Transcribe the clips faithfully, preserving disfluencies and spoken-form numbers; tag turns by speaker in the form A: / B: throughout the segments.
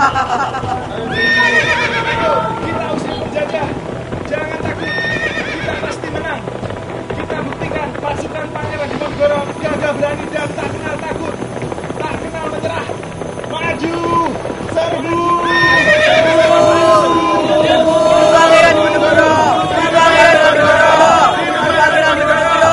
A: Kita usir penjajah. Jangan takut. Kita pasti menang. Kita buktikan pasukan Pangeran Diponegoro gagah berani dan tak kenal takut. Tak kenal menyerah. Maju. Serbu.
B: Pangeran Diponegoro. Pangeran Diponegoro. Pangeran Diponegoro.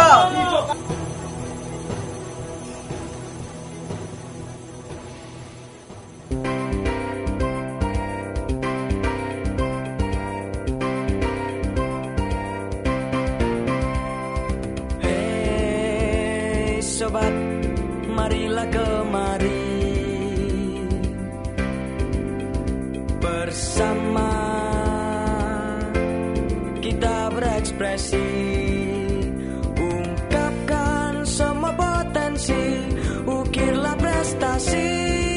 C: Hei sobat, marilah kemari bersama kita berekspresi, ungkapkan semua potensi, ukirlah prestasi.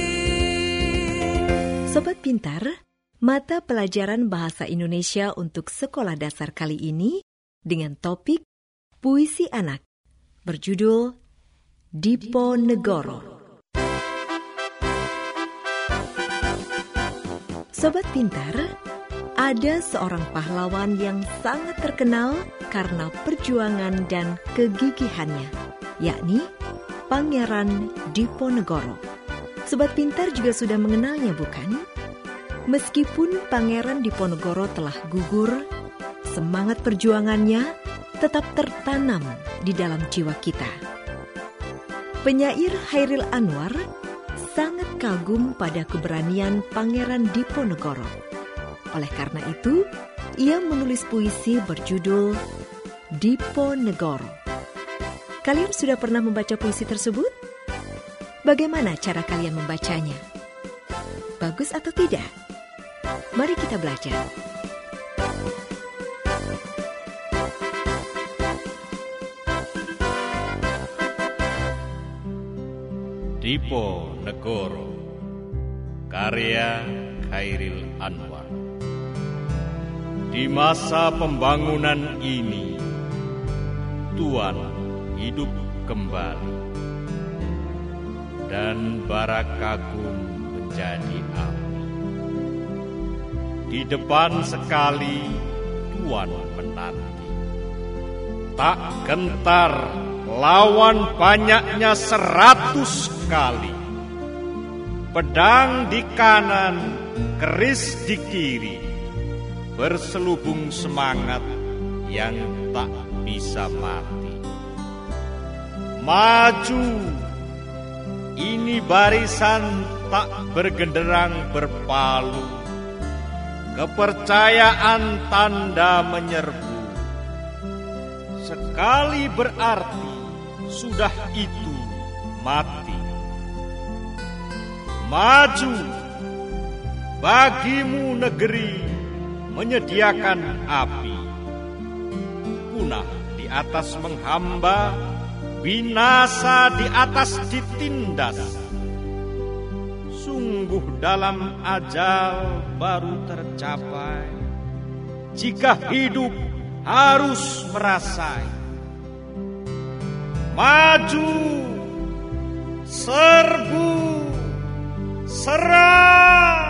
D: Sobat Pintar, mata pelajaran Bahasa Indonesia untuk sekolah dasar kali ini dengan topik Puisi Anak berjudul Diponegoro. Sobat Pintar, ada seorang pahlawan yang sangat terkenal karena perjuangan dan kegigihannya, yakni Pangeran Diponegoro. Sobat Pintar juga sudah mengenalnya, bukan? Meskipun Pangeran Diponegoro telah gugur, semangat perjuangannya tetap tertanam di dalam jiwa kita. Penyair Chairil Anwar sangat kagum pada keberanian Pangeran Diponegoro. Oleh karena itu, ia menulis puisi berjudul Diponegoro. Kalian sudah pernah membaca puisi tersebut? Bagaimana cara kalian membacanya? Bagus atau tidak? Mari kita belajar.
E: Diponegoro, karya Chairil Anwar. Di masa pembangunan ini, Tuan hidup kembali dan bara kagum menjadi api. Di depan sekali Tuan menanti, tak gentar lawan banyaknya seratus kali. Pedang di kanan, keris di kiri, berselubung semangat yang tak bisa mati. Maju, ini barisan tak bergenderang berpalu. Kepercayaan tanda menyerbu. Sekali berarti sudah itu mati. Maju, bagimu negeri menyediakan api. Punah di atas menghamba, binasa di atas ditindas. Sungguh dalam ajal baru tercapai, jika hidup harus merasai. Maju, serbu, serang,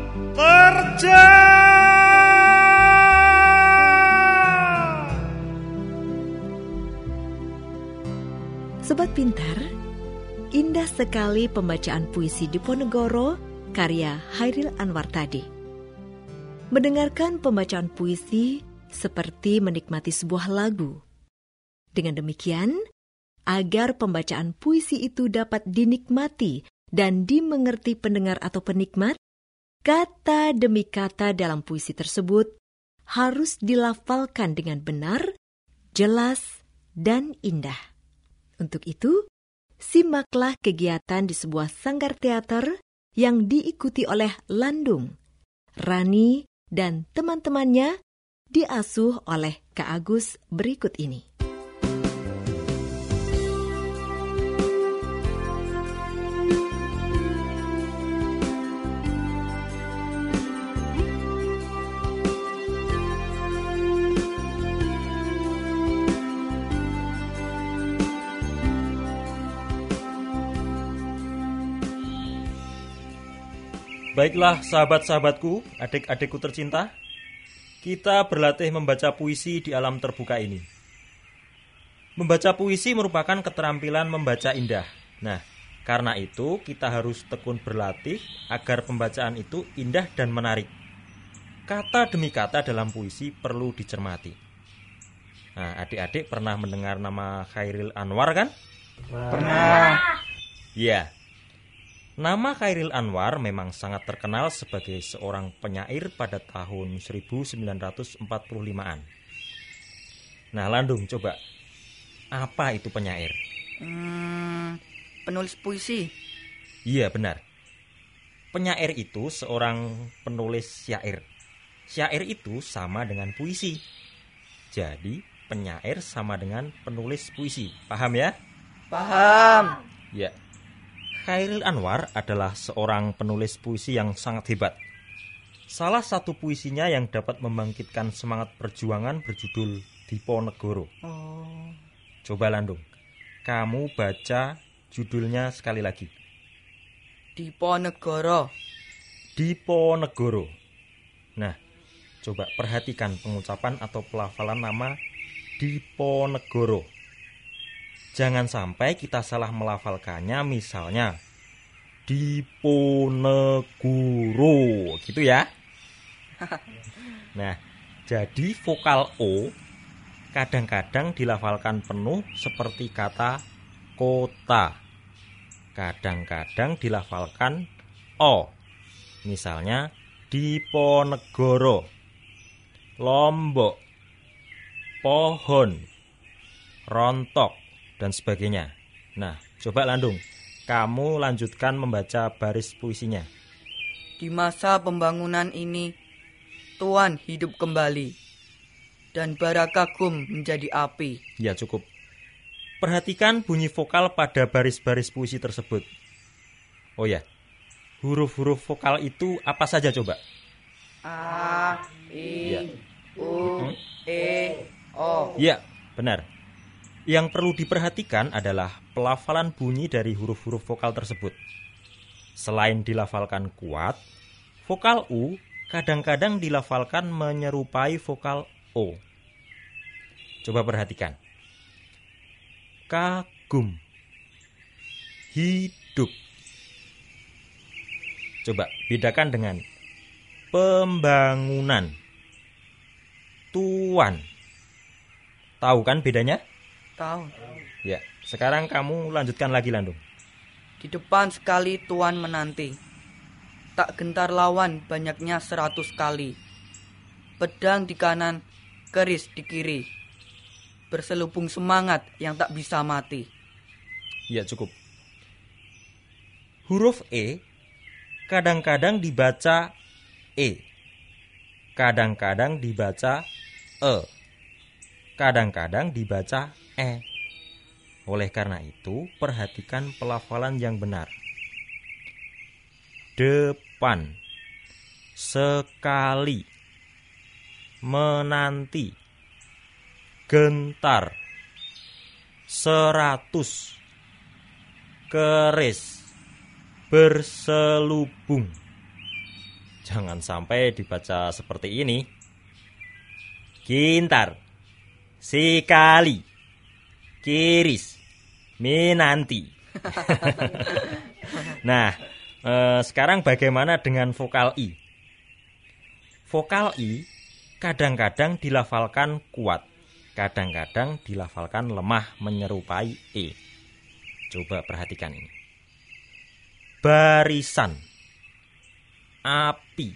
E: terjang.
D: Sobat Pintar, indah sekali pembacaan puisi Diponegoro karya Chairil Anwar tadi. Mendengarkan pembacaan puisi seperti menikmati sebuah lagu. Dengan demikian, agar pembacaan puisi itu dapat dinikmati dan dimengerti pendengar atau penikmat, kata demi kata dalam puisi tersebut harus dilafalkan dengan benar, jelas, dan indah. Untuk itu, simaklah kegiatan di sebuah sanggar teater yang diikuti oleh Landung, Rani, dan teman-temannya, diasuh oleh Kak Agus berikut ini.
F: Baiklah sahabat-sahabatku, adik-adikku tercinta, kita berlatih membaca puisi di alam terbuka ini. Membaca puisi merupakan keterampilan membaca indah. Nah, karena itu kita harus tekun berlatih agar pembacaan itu indah dan menarik. Kata demi kata dalam puisi perlu dicermati. Nah, adik-adik pernah mendengar nama Chairil Anwar kan?
B: Pernah.
F: Ya. Nama Chairil Anwar memang sangat terkenal sebagai seorang penyair pada tahun seribu sembilan ratus empat puluh limaan. Nah, Landung, coba. Apa itu penyair?
B: Hmm, penulis puisi.
F: Iya, benar. Penyair itu seorang penulis syair. Syair itu sama dengan puisi. Jadi, penyair sama dengan penulis puisi. Paham ya?
B: Paham.
F: Ya. Chairil Anwar adalah seorang penulis puisi yang sangat hebat. Salah satu puisinya yang dapat membangkitkan semangat perjuangan berjudul Diponegoro.
B: Oh.
F: Coba Landung, kamu baca judulnya sekali lagi.
B: Diponegoro.
F: Diponegoro. Nah, coba perhatikan pengucapan atau pelafalan nama Diponegoro. Jangan sampai kita salah melafalkannya, misalnya Diponegoro, gitu ya. Nah, jadi vokal O kadang-kadang dilafalkan penuh seperti kata kota. Kadang-kadang dilafalkan O. Misalnya Diponegoro, Lombok, pohon, rontok, dan sebagainya. Nah, coba Landung, kamu lanjutkan membaca baris puisinya.
B: Di masa pembangunan ini, Tuhan hidup kembali, dan bara kagum menjadi api.
F: Ya, cukup. Perhatikan bunyi vokal pada baris-baris puisi tersebut. Oh ya, huruf-huruf vokal itu apa saja coba?
B: A, I,
F: Ya.
B: U, E, O.
F: Ya, benar. Yang perlu diperhatikan adalah pelafalan bunyi dari huruf-huruf vokal tersebut. Selain dilafalkan kuat, vokal U kadang-kadang dilafalkan menyerupai vokal O. Coba perhatikan. Kagum, hidup. Coba bedakan dengan pembangunan, tuan. Tahu kan bedanya?
B: Tahu.
F: Ya, sekarang kamu lanjutkan lagi Landung.
B: Di depan sekali Tuhan menanti, tak gentar lawan banyaknya seratus kali. Pedang di kanan, keris di kiri, berselubung semangat yang tak bisa mati.
F: Ya, cukup. Huruf E kadang-kadang dibaca E, kadang-kadang dibaca E, kadang-kadang dibaca E. Oleh karena itu, perhatikan pelafalan yang benar. Depan, sekali, menanti, gentar, seratus, keris, berselubung. Jangan sampai dibaca seperti ini. Gintar, sekali, kiris, menanti. Nah, eh, sekarang bagaimana dengan vokal I? Vokal I kadang-kadang dilafalkan kuat, kadang-kadang dilafalkan lemah menyerupai E. Coba perhatikan ini. Barisan, api,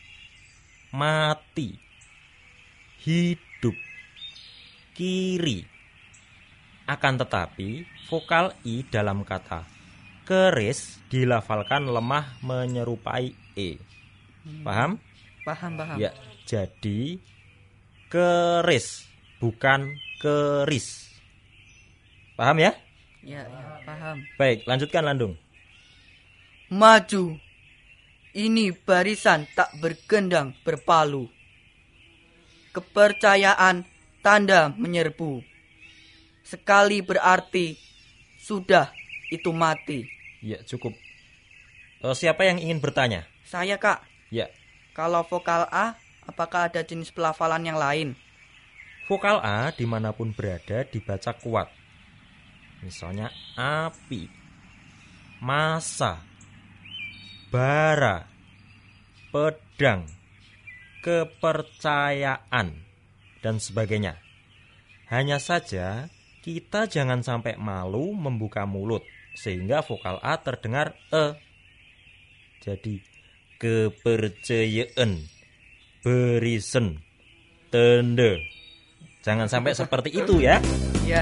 F: mati, hidup, kiri. Akan tetapi, vokal I dalam kata keris dilafalkan lemah menyerupai E. Paham?
B: Paham, paham.
F: Ya, jadi keris bukan keris. Paham ya?
B: Ya, ya, paham.
F: Baik, lanjutkan Landung.
B: Maju. Ini barisan tak bergendang berpalu. Kepercayaan tanda menyerbu. Sekali berarti sudah itu mati.
F: Ya, cukup. Oh, siapa yang ingin bertanya?
B: Saya, Kak.
F: Ya.
B: Kalau vokal A, apakah ada jenis pelafalan yang lain?
F: Vokal A dimanapun berada dibaca kuat. Misalnya api, masa, bara, pedang, kepercayaan, dan sebagainya. Hanya saja kita jangan sampai malu membuka mulut sehingga vokal A terdengar E. Jadi kepercayaan, berisen, tende. Jangan sampai seperti itu ya.
B: Ya.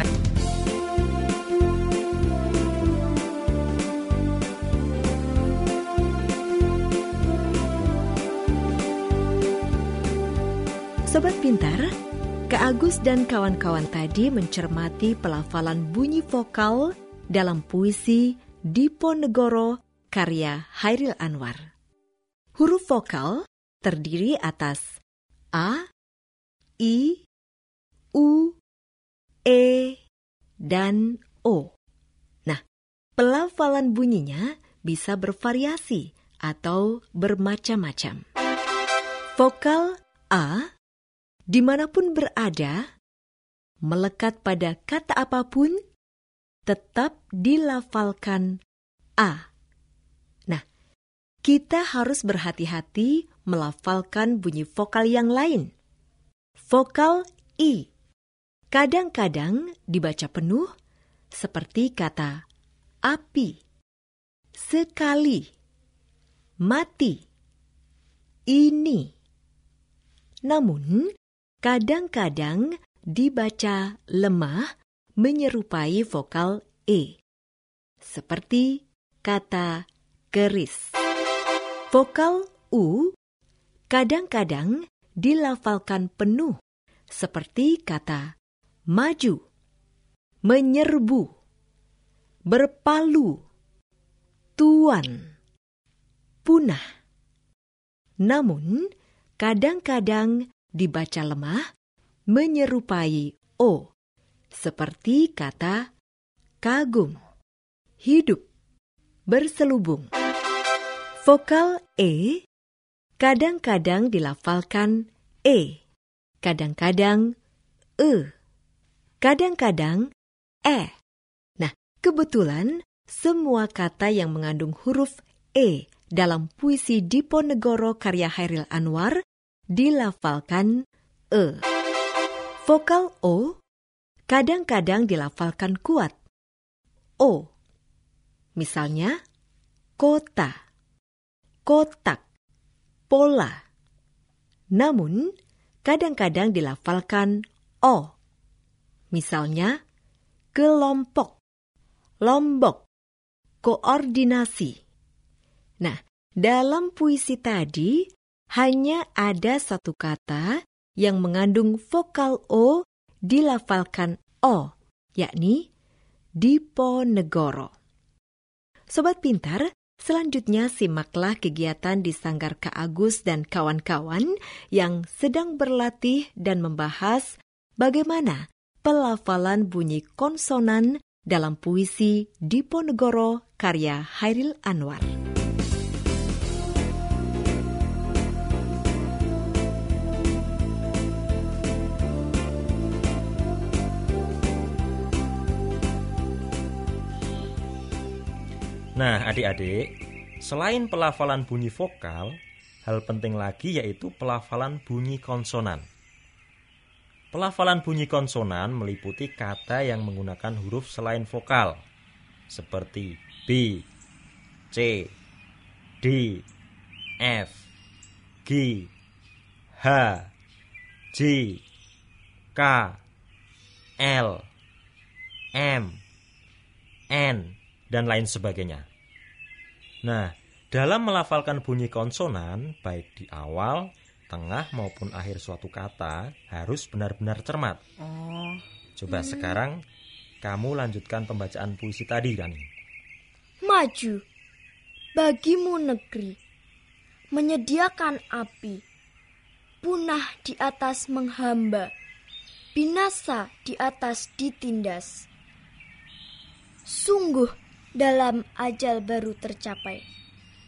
D: Sobat Pintar, Kak Agus dan kawan-kawan tadi mencermati pelafalan bunyi vokal dalam puisi Diponegoro karya Hairil Anwar. Huruf vokal terdiri atas A, I, U, E, dan O. Nah, pelafalan bunyinya bisa bervariasi atau bermacam-macam. Vokal A dimanapun berada, melekat pada kata apapun, tetap dilafalkan A. Nah, kita harus berhati-hati melafalkan bunyi vokal yang lain. Vokal I kadang-kadang dibaca penuh seperti kata api, sekali, mati, ini. Namun, kadang-kadang dibaca lemah menyerupai vokal E, seperti kata keris. Vokal U kadang-kadang dilafalkan penuh seperti kata maju, menyerbu, berpalu, tuan, punah. Namun, kadang-kadang dibaca lemah menyerupai O, seperti kata kagum, hidup, berselubung. Vokal E kadang-kadang dilafalkan E, kadang-kadang E, kadang-kadang E. Nah, kebetulan semua kata yang mengandung huruf E dalam puisi Diponegoro karya Hairil Anwar dilafalkan E. Vokal O kadang-kadang dilafalkan kuat O. Misalnya, kota, kotak, pola. Namun, kadang-kadang dilafalkan O. Misalnya, kelompok, lombok, koordinasi. Nah, dalam puisi tadi hanya ada satu kata yang mengandung vokal O dilafalkan O, yakni Diponegoro. Sobat Pintar, selanjutnya simaklah kegiatan di Sanggar Kak Agus dan kawan-kawan yang sedang berlatih dan membahas bagaimana pelafalan bunyi konsonan dalam puisi Diponegoro karya Hairil Anwar.
F: Nah, adik-adik, selain pelafalan bunyi vokal, hal penting lagi yaitu pelafalan bunyi konsonan. Pelafalan bunyi konsonan meliputi kata yang menggunakan huruf selain vokal, seperti B, C, D, F, G, H, J, K, L, M, N, dan lain sebagainya. Nah, dalam melafalkan bunyi konsonan, baik di awal, tengah maupun akhir suatu kata, harus benar-benar cermat.
B: Oh.
F: Coba hmm. sekarang kamu lanjutkan pembacaan puisi tadi, Rani.
G: Maju, bagimu negeri, menyediakan api, punah di atas menghamba, binasa di atas ditindas. Sungguh dalam ajal baru tercapai,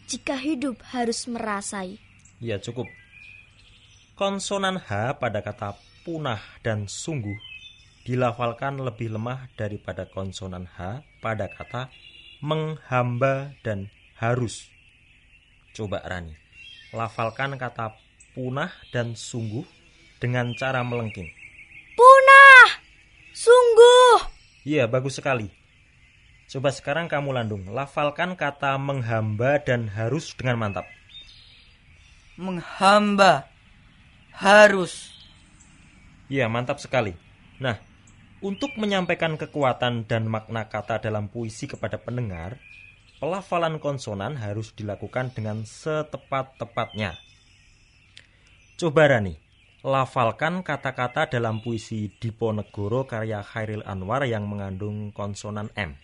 G: jika hidup harus merasai?
F: Ya, cukup. Konsonan H pada kata punah dan sungguh dilafalkan lebih lemah daripada konsonan H pada kata menghamba dan harus. Coba Rani, lafalkan kata punah dan sungguh dengan cara melengking.
G: Punah, sungguh.
F: Iya, bagus sekali. Coba sekarang kamu Landung, lafalkan kata menghamba dan harus dengan mantap.
B: Menghamba, harus.
F: Iya, mantap sekali. Nah, untuk menyampaikan kekuatan dan makna kata dalam puisi kepada pendengar, pelafalan konsonan harus dilakukan dengan setepat-tepatnya. Coba Rani, lafalkan kata-kata dalam puisi Diponegoro karya Chairil Anwar yang mengandung konsonan M.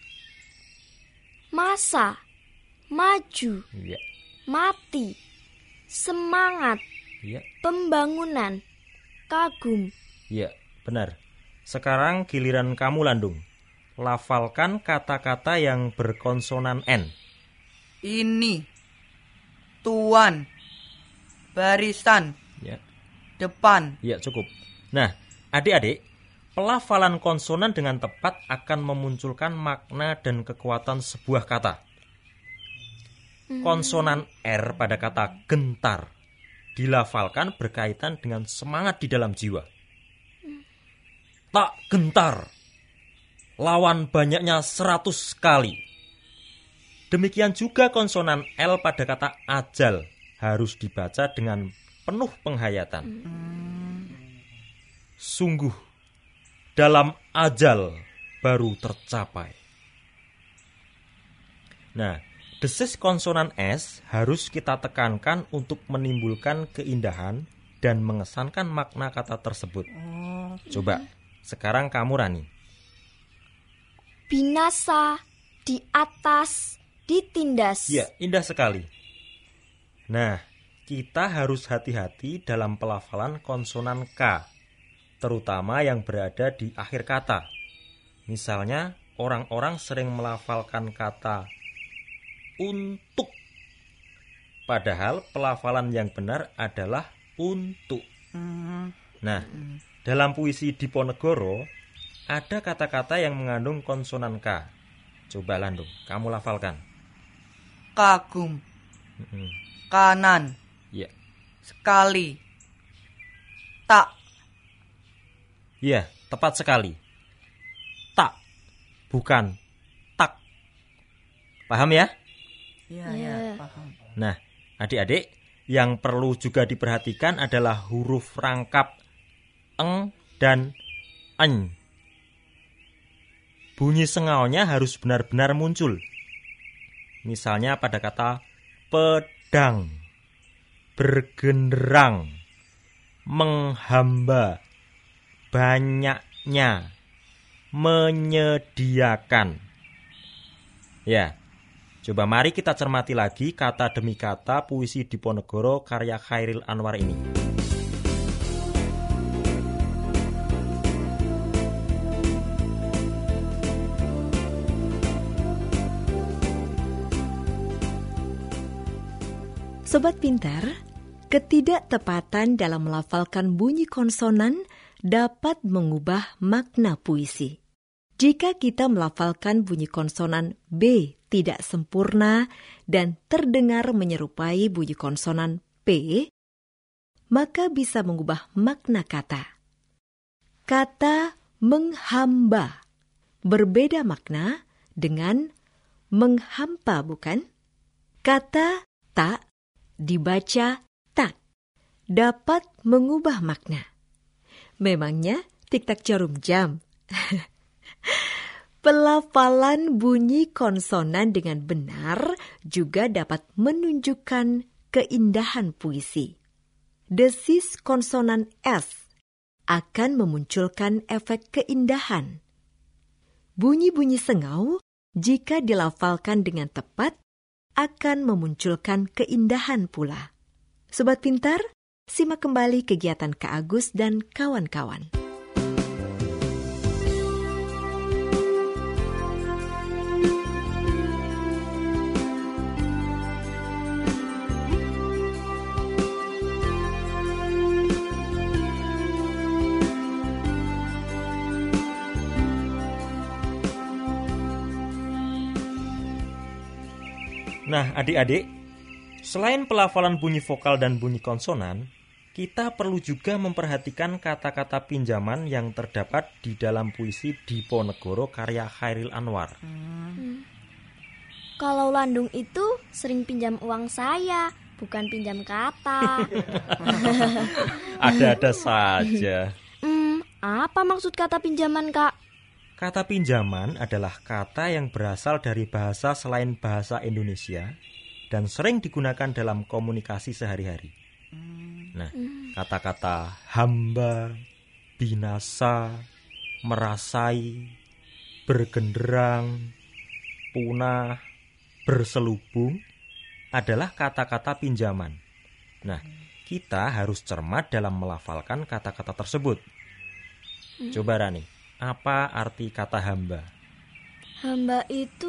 G: Masa, maju,
F: Iya,
G: mati, semangat,
F: iya,
G: pembangunan, kagum.
F: iya, benar. Sekarang giliran kamu Landung. Lafalkan kata-kata yang berkonsonan N.
B: Ini, tuan, barisan,
F: Ya,
B: depan.
F: ya cukup. Nah, adik-adik, pelafalan konsonan dengan tepat akan memunculkan makna dan kekuatan sebuah kata. Konsonan R pada kata gentar dilafalkan berkaitan dengan semangat di dalam jiwa. Tak gentar, lawan banyaknya seratus kali. Demikian juga konsonan L pada kata ajal harus dibaca dengan penuh penghayatan. Sungguh, dalam ajal baru tercapai. Nah, desis konsonan S harus kita tekankan untuk menimbulkan keindahan dan mengesankan makna kata tersebut. Coba, sekarang kamu Rani.
G: Binasa, di atas, ditindas.
F: Ya, indah sekali. Nah, kita harus hati-hati dalam pelafalan konsonan K, terutama yang berada di akhir kata. Misalnya, orang-orang sering melafalkan kata untuk, padahal pelafalan yang benar adalah untuk. Nah, dalam puisi Diponegoro ada kata-kata yang mengandung konsonan K. Coba Landung, kamu lafalkan.
B: Kagum,
F: Mm-mm.
B: kanan,
F: Ya,
B: sekali, tak.
F: iya, tepat sekali. Tak, bukan tak. Paham ya?
B: Iya,
G: Ya.
B: ya, paham.
F: Nah, adik-adik, yang perlu juga diperhatikan adalah huruf rangkap eng dan eny. Bunyi sengaunya harus benar-benar muncul. Misalnya pada kata pedang, bergenderang, menghamba, banyaknya, menyediakan. Ya, coba mari kita cermati lagi kata demi kata puisi Diponegoro karya Chairil Anwar ini.
D: Sobat Pintar, ketidaktepatan dalam melafalkan bunyi konsonan dapat mengubah makna puisi. Jika kita melafalkan bunyi konsonan B tidak sempurna dan terdengar menyerupai bunyi konsonan P, maka bisa mengubah makna kata. Kata menghamba berbeda makna dengan menghampa, bukan? Kata tak dibaca tak dapat mengubah makna. Memangnya tik-tak jarum jam? Pelafalan bunyi konsonan dengan benar juga dapat menunjukkan keindahan puisi. Desis konsonan S akan memunculkan efek keindahan. Bunyi-bunyi sengau jika dilafalkan dengan tepat akan memunculkan keindahan pula. Sobat Pintar, simak kembali kegiatan Kak Agus dan kawan-kawan.
F: Nah, adik-adik, selain pelafalan bunyi vokal dan bunyi konsonan, kita perlu juga memperhatikan kata-kata pinjaman yang terdapat di dalam puisi Diponegoro karya Chairil Anwar.
G: Hmm. Kalau Landung itu sering pinjam uang saya, bukan pinjam kata.
F: Ada-ada saja.
G: Hmm, apa maksud kata pinjaman, Kak?
F: Kata pinjaman adalah kata yang berasal dari bahasa selain bahasa Indonesia dan sering digunakan dalam komunikasi sehari-hari. Nah, kata-kata hamba, binasa, merasai, bergenderang, punah, berselubung adalah kata-kata pinjaman. Nah, kita harus cermat dalam melafalkan kata-kata tersebut. Coba Rani, apa arti kata hamba?
G: Hamba itu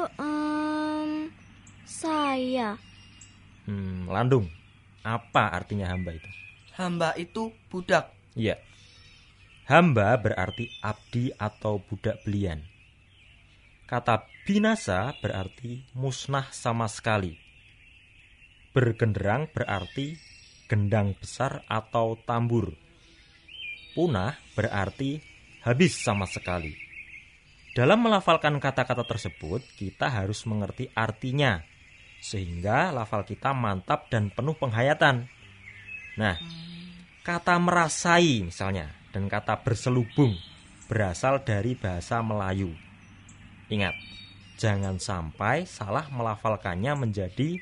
G: um, saya.
F: Hmm, Landung, apa artinya hamba itu?
B: Hamba itu budak.
F: Iya. Hamba berarti abdi atau budak belian. Kata binasa berarti musnah sama sekali. Bergenderang berarti gendang besar atau tambur. Punah berarti habis sama sekali. Dalam melafalkan kata-kata tersebut, kita harus mengerti artinya, sehingga lafal kita mantap dan penuh penghayatan. Nah, kata merasai misalnya, dan kata berselubung berasal dari bahasa Melayu. Ingat, jangan sampai salah melafalkannya menjadi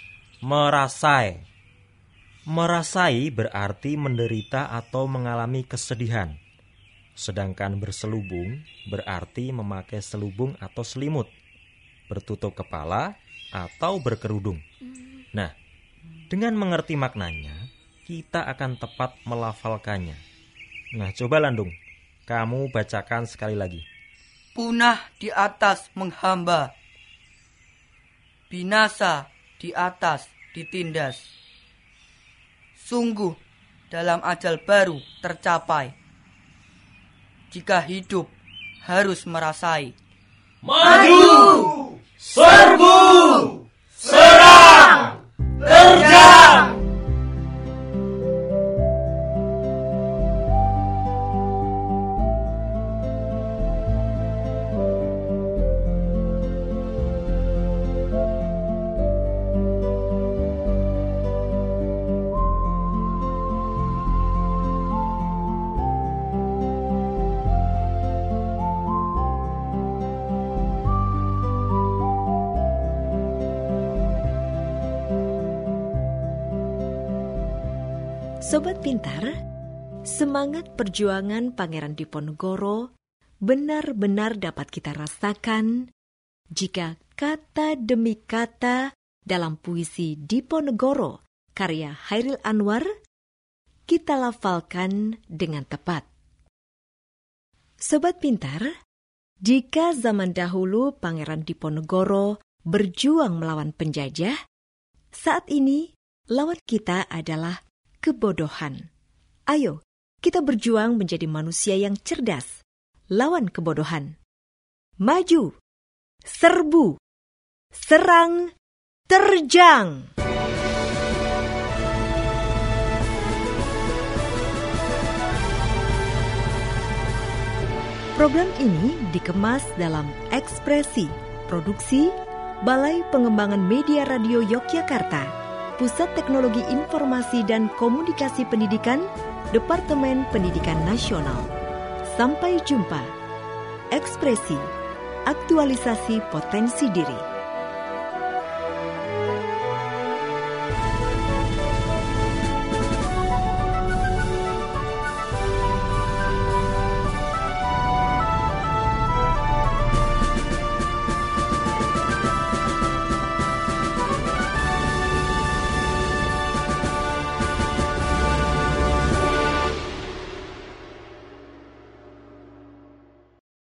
F: merasai. Merasai berarti menderita atau mengalami kesedihan. Sedangkan berselubung berarti memakai selubung atau selimut, bertutup kepala atau berkerudung. Nah, dengan mengerti maknanya, kita akan tepat melafalkannya. Nah, coba Landung, kamu bacakan sekali lagi.
B: Punah di atas menghamba, binasa di atas ditindas. Sungguh dalam ajal baru tercapai. Jika hidup harus merasai.
A: Maju! Serbu! Serang! Terjang!
D: Sobat Pintar, semangat perjuangan Pangeran Diponegoro benar-benar dapat kita rasakan jika kata demi kata dalam puisi Diponegoro karya Chairil Anwar kita lafalkan dengan tepat. Sobat Pintar, jika zaman dahulu Pangeran Diponegoro berjuang melawan penjajah, saat ini lawan kita adalah kebodohan. Ayo, kita berjuang menjadi manusia yang cerdas, lawan kebodohan. Maju, serbu, serang, terjang. Program ini dikemas dalam Ekspresi, produksi Balai Pengembangan Media Radio Yogyakarta, Pusat Teknologi Informasi dan Komunikasi Pendidikan, Departemen Pendidikan Nasional. Sampai jumpa. Ekspresi, aktualisasi potensi diri.